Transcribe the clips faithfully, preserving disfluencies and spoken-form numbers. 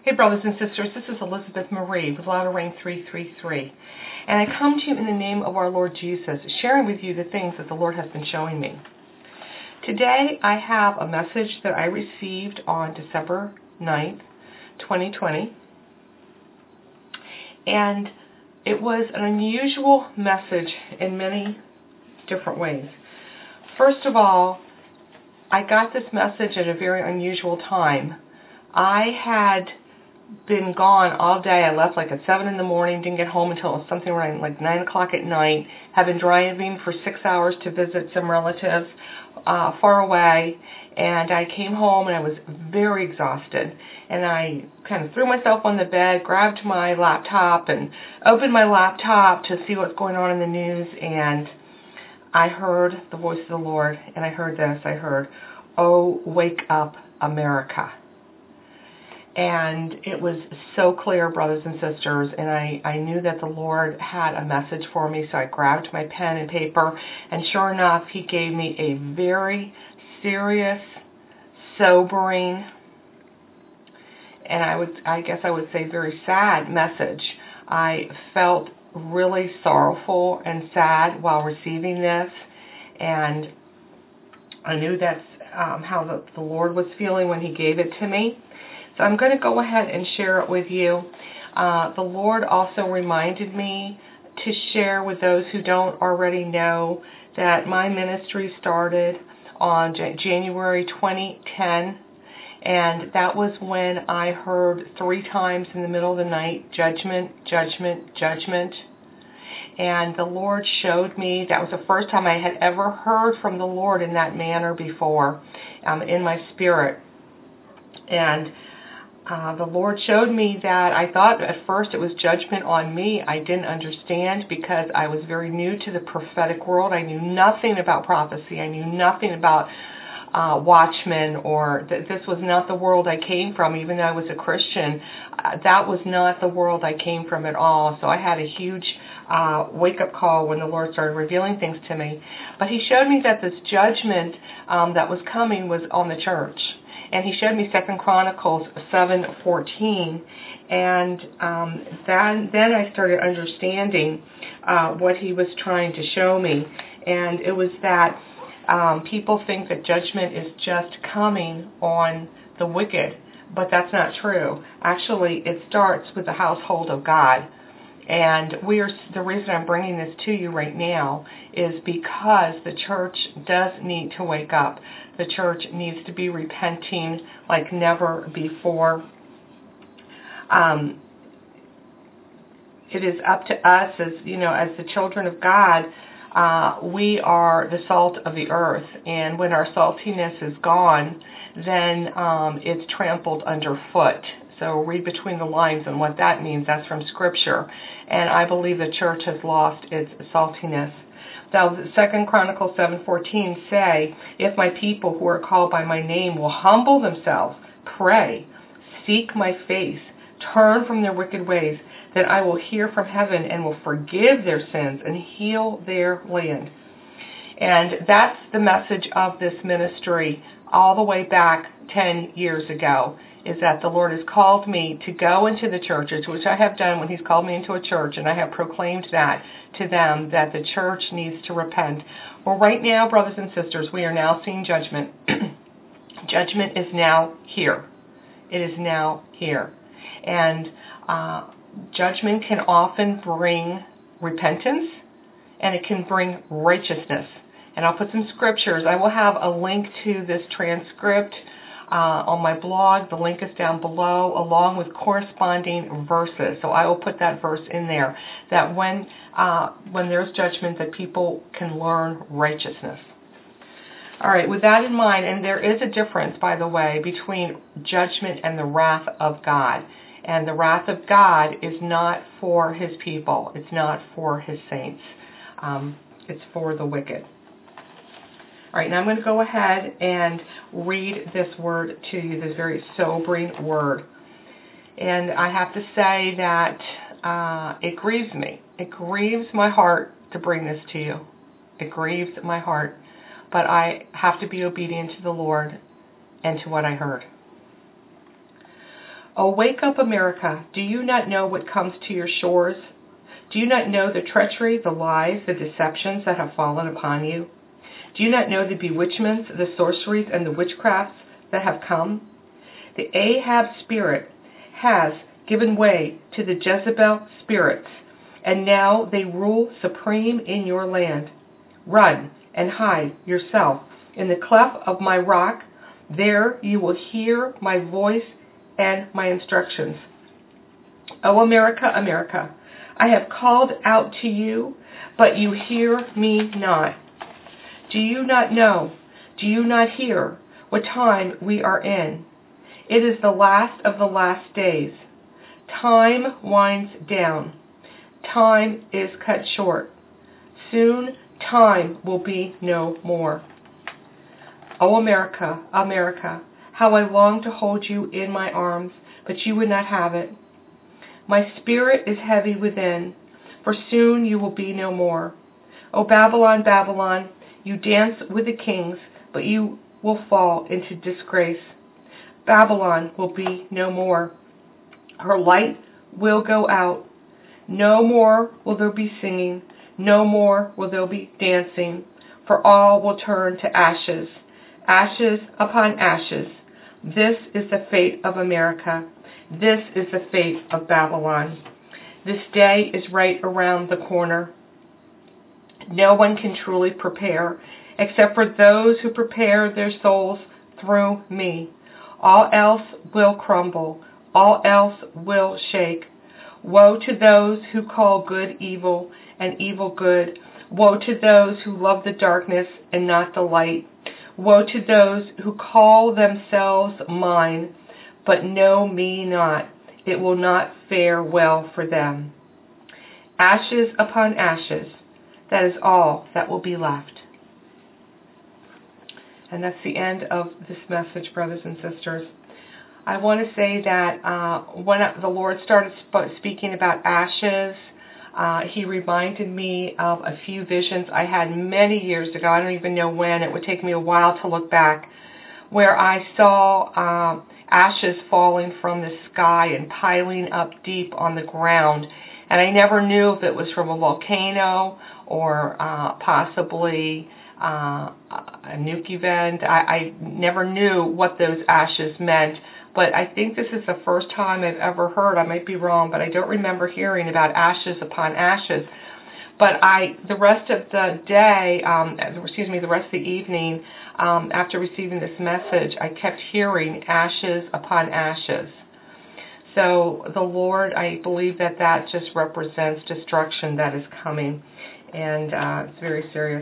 Hey brothers and sisters, this is Elizabeth Marie with Latter Rain three three three, and I come to you in the name of our Lord Jesus, sharing with you the things that the Lord has been showing me. Today I have a message that I received on December ninth, twenty twenty, and it was an unusual message in many different ways. First of all, I got this message at a very unusual time. I had been gone all day. I left like at seven in the morning, didn't get home until something around like nine o'clock at night, had been driving for six hours to visit some relatives uh, far away, and I came home and I was very exhausted, and I kind of threw myself on the bed, grabbed my laptop and opened my laptop to see what's going on in the news, and I heard the voice of the Lord, and I heard this, I heard, "Oh, wake up, America." And it was so clear, brothers and sisters, and I, I knew that the Lord had a message for me, so I grabbed my pen and paper, and sure enough, He gave me a very serious, sobering, and I would, I guess I would say very sad message. I felt really sorrowful and sad while receiving this, and I knew that's um, how the, the Lord was feeling when He gave it to me. So I'm going to go ahead and share it with you. Uh, the Lord also reminded me to share with those who don't already know that my ministry started on January twenty ten, and that was when I heard three times in the middle of the night, judgment, judgment, judgment. And the Lord showed me, that was the first time I had ever heard from the Lord in that manner before, um, in my spirit. And Uh, the Lord showed me that I thought at first it was judgment on me. I didn't understand because I was very new to the prophetic world. I knew nothing about prophecy. I knew nothing about uh, watchmen, or th- this was not the world I came from. Even though I was a Christian, uh, that was not the world I came from at all. So I had a huge uh, wake-up call when the Lord started revealing things to me. But He showed me that this judgment um, that was coming was on the church. And He showed me Second Chronicles seven fourteen, and um, then, then I started understanding uh, what He was trying to show me. And it was that um, people think that judgment is just coming on the wicked, but that's not true. Actually, it starts with the household of God. And we are, the reason I'm bringing this to you right now is because the church does need to wake up. The church needs to be repenting like never before. Um, it is up to us as, you know, as the children of God, uh, we are the salt of the earth. And when our saltiness is gone, then um, it's trampled underfoot. So read between the lines on what that means. That's from Scripture. And I believe the church has lost its saltiness. Now, Second Chronicles seven fourteen say, "If my people who are called by my name will humble themselves, pray, seek my face, turn from their wicked ways, then I will hear from heaven and will forgive their sins and heal their land." And that's the message of this ministry all the way back ten years ago, is that the Lord has called me to go into the churches, which I have done when He's called me into a church, and I have proclaimed that to them, that the church needs to repent. Well, right now, brothers and sisters, we are now seeing judgment. Judgment is now here. It is now here. And uh, judgment can often bring repentance, and it can bring righteousness. And I'll put some scriptures. I will have a link to this transcript Uh, on my blog. The link is down below, along with corresponding verses. So I will put that verse in there, that when uh, when there's judgment, that people can learn righteousness. All right, with that in mind, and there is a difference, by the way, between judgment and the wrath of God. And the wrath of God is not for His people. It's not for His saints. Um, it's for the wicked. All right, now I'm going to go ahead and read this word to you, this very sobering word. And I have to say that uh, it grieves me. It grieves my heart to bring this to you. It grieves my heart. But I have to be obedient to the Lord and to what I heard. Oh, wake up, America. Do you not know what comes to your shores? Do you not know the treachery, the lies, the deceptions that have fallen upon you? Do you not know the bewitchments, the sorceries, and the witchcrafts that have come? The Ahab spirit has given way to the Jezebel spirits, and now they rule supreme in your land. Run and hide yourself in the cleft of my rock. There you will hear my voice and my instructions. O America, America, I have called out to you, but you hear me not. Do you not know? Do you not hear what time we are in? It is the last of the last days. Time winds down. Time is cut short. Soon time will be no more. O America, America, how I long to hold you in my arms, but you would not have it. My spirit is heavy within, for soon you will be no more. O Babylon, Babylon, you dance with the kings, but you will fall into disgrace. Babylon will be no more. Her light will go out. No more will there be singing. No more will there be dancing, for all will turn to ashes, ashes upon ashes. This is the fate of America. This is the fate of Babylon. This day is right around the corner. No one can truly prepare, except for those who prepare their souls through me. All else will crumble. All else will shake. Woe to those who call good evil and evil good. Woe to those who love the darkness and not the light. Woe to those who call themselves mine, but know me not. It will not fare well for them. Ashes upon ashes. That is all that will be left. And that's the end of this message, brothers and sisters. I want to say that uh, when the Lord started sp- speaking about ashes, uh, He reminded me of a few visions I had many years ago. I don't even know when. It would take me a while to look back, where I saw uh, ashes falling from the sky and piling up deep on the ground. And I never knew if it was from a volcano or uh, possibly uh, a nuke event. I, I never knew what those ashes meant. But I think this is the first time I've ever heard, I might be wrong, but I don't remember hearing about ashes upon ashes. But I, the rest of the day, um, excuse me, the rest of the evening, um, after receiving this message, I kept hearing ashes upon ashes. So the Lord, I believe that that just represents destruction that is coming, and uh, it's very serious.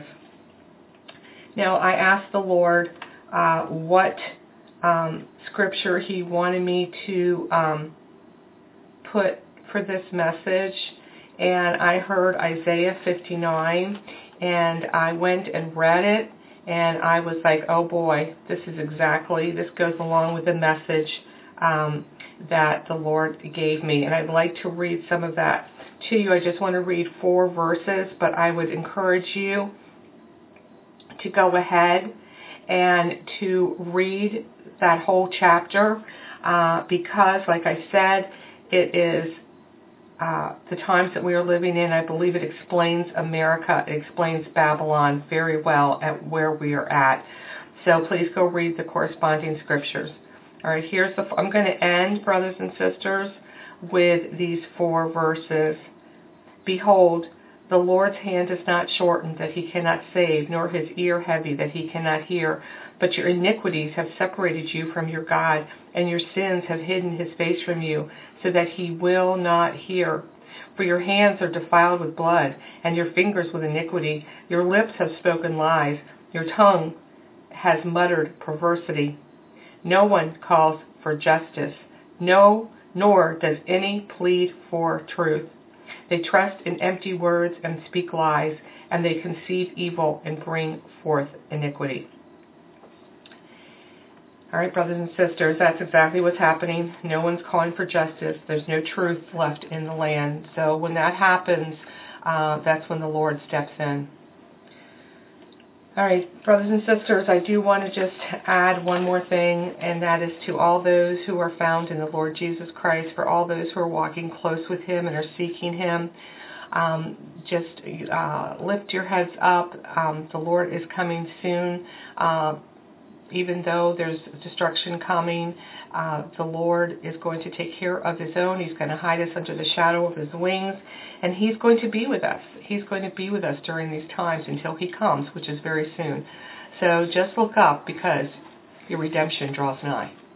Now, I asked the Lord uh, what um, scripture He wanted me to um, put for this message, and I heard Isaiah fifty-nine, and I went and read it, and I was like, oh boy, this is exactly, this goes along with the message um, that the Lord gave me, and I'd like to read some of that to you. I just want to read four verses, but I would encourage you to go ahead and to read that whole chapter uh, because, like I said, it is uh, the times that we are living in. I believe it explains America, it explains Babylon very well at where we are at. So please go read the corresponding scriptures. All right, here's the, I'm going to end, brothers and sisters, with these four verses. Behold, the Lord's hand is not shortened that He cannot save, nor His ear heavy that He cannot hear. But your iniquities have separated you from your God, and your sins have hidden His face from you, so that He will not hear. For your hands are defiled with blood, and your fingers with iniquity. Your lips have spoken lies. Your tongue has muttered perversity. No one calls for justice, no, nor does any plead for truth. They trust in empty words and speak lies, and they conceive evil and bring forth iniquity. All right, brothers and sisters, that's exactly what's happening. No one's calling for justice. There's no truth left in the land. So when that happens, uh, that's when the Lord steps in. All right, brothers and sisters, I do want to just add one more thing, and that is to all those who are found in the Lord Jesus Christ, for all those who are walking close with Him and are seeking Him, um, just uh, lift your heads up. Um, the Lord is coming soon. Uh, even though there's destruction coming, uh, the Lord is going to take care of His own. He's going to hide us under the shadow of His wings, and He's going to be with us. He's going to be with us during these times until He comes, which is very soon. So just look up, because your redemption draws nigh.